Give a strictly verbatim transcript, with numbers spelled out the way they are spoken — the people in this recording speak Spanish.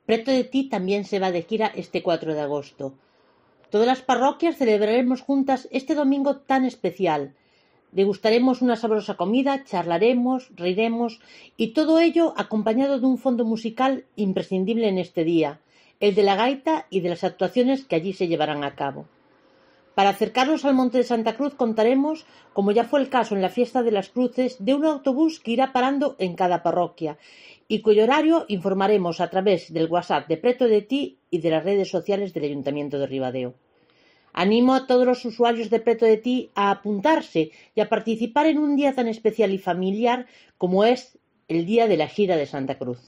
Preto de Ti también se va de gira este cuatro de agosto. Todas las parroquias celebraremos juntas este domingo tan especial. Degustaremos una sabrosa comida, charlaremos, reiremos y todo ello acompañado de un fondo musical imprescindible en este día, el de la gaita y de las actuaciones que allí se llevarán a cabo. Para acercarnos al Monte de Santa Cruz contaremos, como ya fue el caso en la Fiesta de las Cruces, de un autobús que irá parando en cada parroquia y cuyo horario informaremos a través del WhatsApp de Preto de Ti y de las redes sociales del Ayuntamiento de Ribadeo. Animo a todos los usuarios de Preto de Ti a apuntarse y a participar en un día tan especial y familiar como es el día de la gira de Santa Cruz.